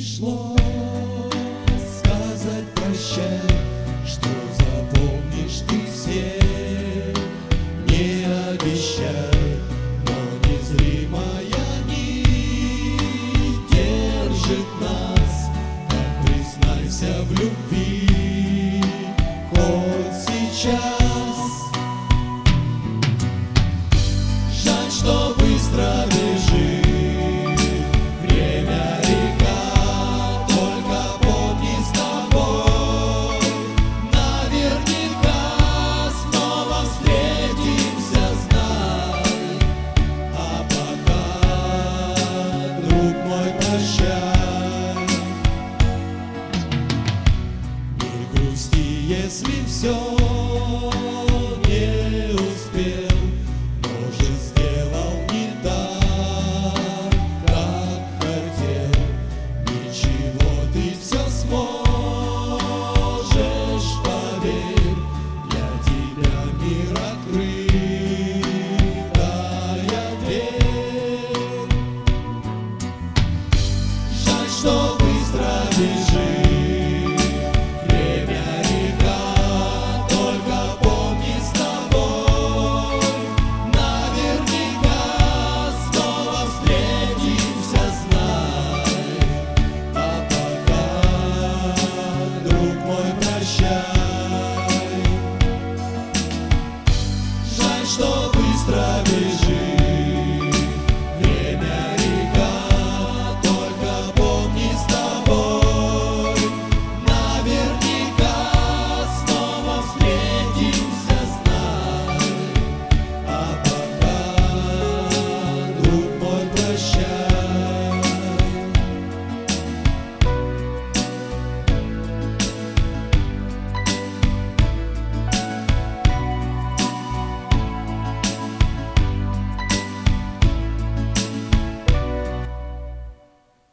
пришлось сказать прощай, что запомнишь ты всех, не обещай, но незримая нить держит нас. Так признайся в любви хоть сейчас. Жаль, что быстро бежит время, река, только помни с тобой. Наверняка снова встретимся, знай. А пока, друг мой, прощай. Не грусти, если все не успел, может, сделал не так, как хотел. Ничего, ты все сможешь, поверь, для тебя мир открытая дверь. Жаль, что быстро бежит время, река, только помни с тобой. Наверняка снова встретимся, знай. А пока, друг мой, прощай. Жаль, что быстро бежит